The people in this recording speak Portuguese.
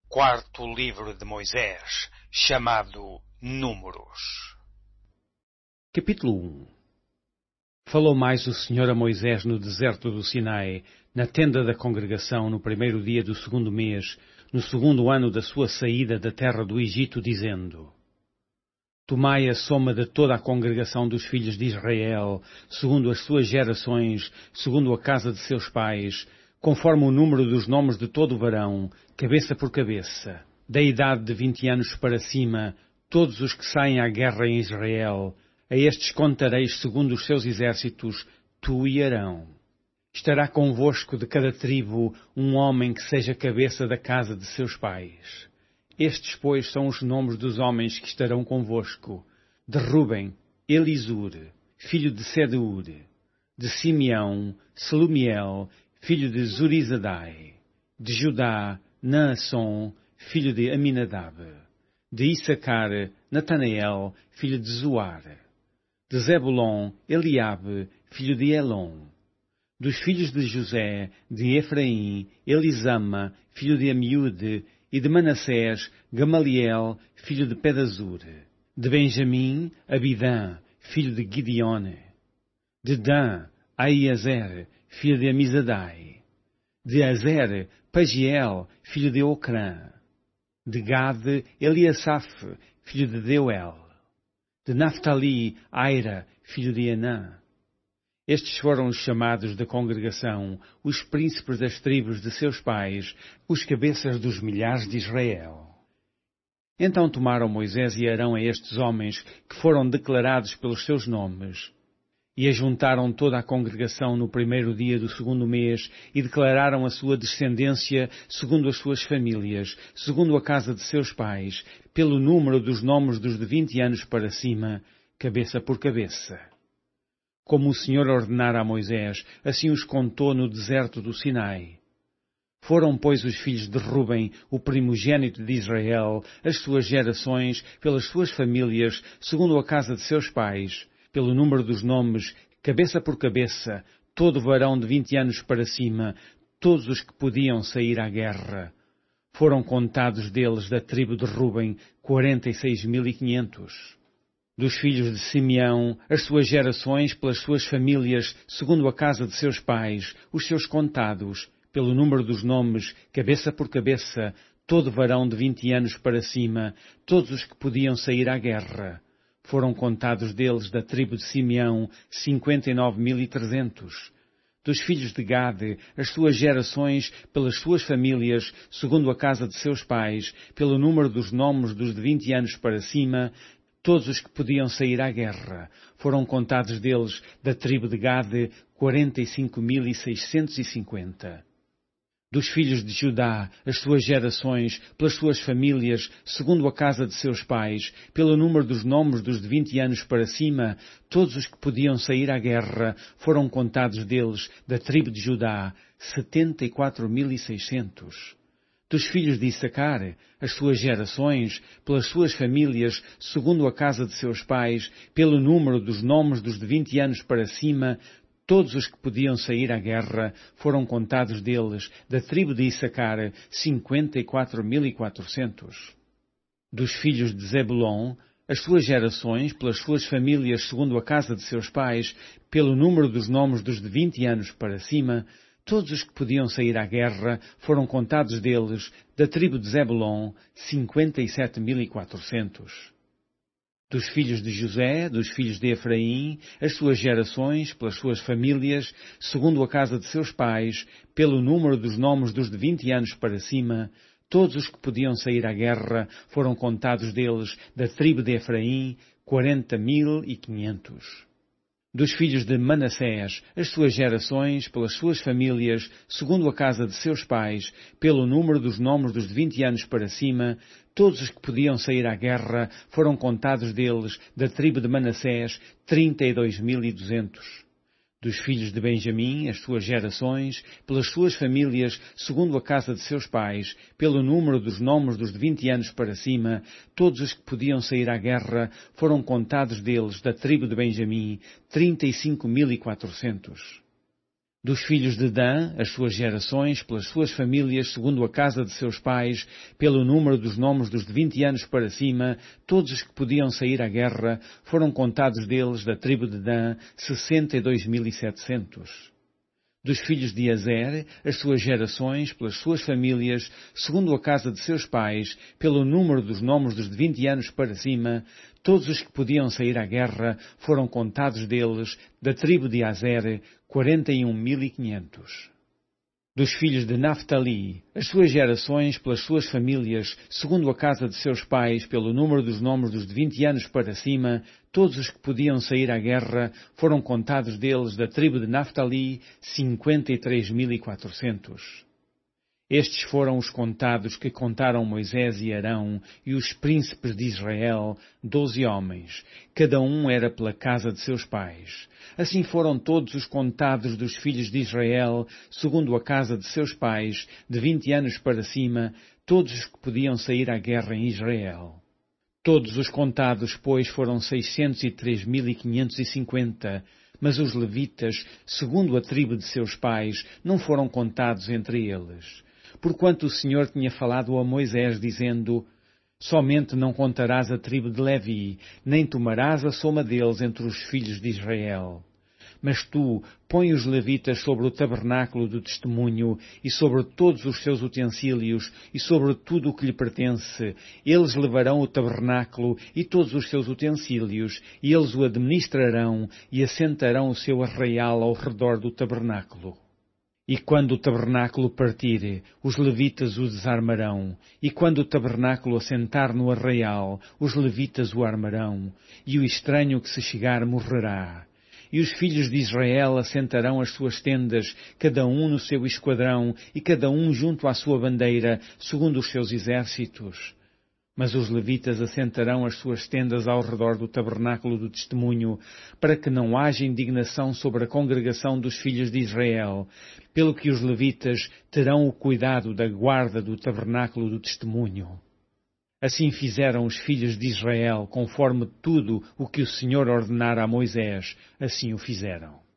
quarto livro de Moisés, chamado Números. Capítulo 1. Falou mais o Senhor a Moisés no deserto do Sinai, na tenda da congregação, no primeiro dia do segundo mês, no segundo ano da sua saída da terra do Egito, dizendo: Tomai a soma de toda a congregação dos filhos de Israel, segundo as suas gerações, segundo a casa de seus pais, conforme o número dos nomes de todo o varão, cabeça por cabeça, da idade de 20 anos para cima, todos os que saem à guerra em Israel. A estes contareis segundo os seus exércitos, tu e Arão. Estará convosco de cada tribo um homem que seja cabeça da casa de seus pais. Estes, pois, são os nomes dos homens que estarão convosco: de Ruben, Elisur, filho de Sedeur; de Simeão, Selumiel, filho de Zurizadai; de Judá, Naasson, filho de Aminadab; de Issacar, Natanael, filho de Zoar; de Zebulon, Eliabe, filho de Elon; dos filhos de José, de Efraim, Elisama, filho de Amiúde; e de Manassés, Gamaliel, filho de Pedazur; de Benjamim, Abidã, filho de Gideone; de Dan, Aiezer, filho de Amizadai; de Azer, Pagiel, filho de Ocrã; de Gade, Eliasaf, filho de Deuel; de Naftali, Aira, filho de Anã. Estes foram os chamados da congregação, os príncipes das tribos de seus pais, os cabeças dos milhares de Israel. Então tomaram Moisés e Arão a estes homens, que foram declarados pelos seus nomes, e ajuntaram toda a congregação no primeiro dia do segundo mês, e declararam a sua descendência segundo as suas famílias, segundo a casa de seus pais, pelo número dos nomes dos de 20 anos para cima, cabeça por cabeça. Como o Senhor ordenara a Moisés, assim os contou no deserto do Sinai. Foram, pois, os filhos de Ruben, o primogênito de Israel, as suas gerações, pelas suas famílias, segundo a casa de seus pais, pelo número dos nomes, cabeça por cabeça, todo varão de 20 anos para cima, todos os que podiam sair à guerra. Foram contados deles, da tribo de Ruben, 46.500. Dos filhos de Simeão, as suas gerações, pelas suas famílias, segundo a casa de seus pais, os seus contados, pelo número dos nomes, cabeça por cabeça, todo varão de 20 anos para cima, todos os que podiam sair à guerra. Foram contados deles, da tribo de Simeão, 59.300. Dos filhos de Gade, as suas gerações, pelas suas famílias, segundo a casa de seus pais, pelo número dos nomes dos de 20 anos para cima, todos os que podiam sair à guerra. Foram contados deles, da tribo de Gade, 45.650. Dos filhos de Judá, as suas gerações, pelas suas famílias, segundo a casa de seus pais, pelo número dos nomes dos de 20 anos para cima, todos os que podiam sair à guerra, foram contados deles, da tribo de Judá, 74.600. Dos filhos de Issacar, as suas gerações, pelas suas famílias, segundo a casa de seus pais, pelo número dos nomes dos de 20 anos para cima, todos os que podiam sair à guerra, foram contados deles, da tribo de Issacar, 54.400. Dos filhos de Zebulon, as suas gerações, pelas suas famílias, segundo a casa de seus pais, pelo número dos nomes dos de 20 anos para cima, todos os que podiam sair à guerra, foram contados deles, da tribo de Zebulon, 57.400. Dos filhos de José, dos filhos de Efraim, as suas gerações, pelas suas famílias, segundo a casa de seus pais, pelo número dos nomes dos de 20 anos para cima, todos os que podiam sair à guerra, foram contados deles, da tribo de Efraim, 40.500. Dos filhos de Manassés, as suas gerações, pelas suas famílias, segundo a casa de seus pais, pelo número dos nomes dos de 20 anos para cima, todos os que podiam sair à guerra, foram contados deles, da tribo de Manassés, 32.200. Dos filhos de Benjamim, as suas gerações, pelas suas famílias, segundo a casa de seus pais, pelo número dos nomes dos de 20 anos para cima, todos os que podiam sair à guerra, foram contados deles, da tribo de Benjamim, 35.400. Dos filhos de Dan, as suas gerações, pelas suas famílias, segundo a casa de seus pais, pelo número dos nomes dos de 20 anos para cima, todos os que podiam sair à guerra, foram contados deles, da tribo de Dan, 62.700. Dos filhos de Azer, as suas gerações, pelas suas famílias, segundo a casa de seus pais, pelo número dos nomes dos de 20 anos para cima, todos os que podiam sair à guerra, foram contados deles, da tribo de Azer, 41.500. Dos filhos de Naftali, as suas gerações, pelas suas famílias, segundo a casa de seus pais, pelo número dos nomes dos de 20 anos para cima, todos os que podiam sair à guerra, foram contados deles, da tribo de Naftali, 53.400. Estes foram os contados que contaram Moisés e Arão e os príncipes de Israel, 12 homens. Cada um era pela casa de seus pais. Assim foram todos os contados dos filhos de Israel, segundo a casa de seus pais, de 20 anos para cima, todos os que podiam sair à guerra em Israel. Todos os contados, pois, foram 603.550, mas os levitas, segundo a tribo de seus pais, não foram contados entre eles. Porquanto o Senhor tinha falado a Moisés, dizendo: somente não contarás a tribo de Levi, nem tomarás a soma deles entre os filhos de Israel. Mas tu põe os levitas sobre o tabernáculo do testemunho e sobre todos os seus utensílios e sobre tudo o que lhe pertence. Eles levarão o tabernáculo e todos os seus utensílios, e eles o administrarão e assentarão o seu arraial ao redor do tabernáculo. E quando o tabernáculo partir, os levitas o desarmarão. E quando o tabernáculo assentar no arraial, os levitas o armarão. E o estranho que se chegar morrerá. E os filhos de Israel assentarão as suas tendas, cada um no seu esquadrão, e cada um junto à sua bandeira, segundo os seus exércitos. Mas os levitas assentarão as suas tendas ao redor do tabernáculo do testemunho, para que não haja indignação sobre a congregação dos filhos de Israel, pelo que os levitas terão o cuidado da guarda do tabernáculo do testemunho. Assim fizeram os filhos de Israel, conforme tudo o que o Senhor ordenara a Moisés, assim o fizeram.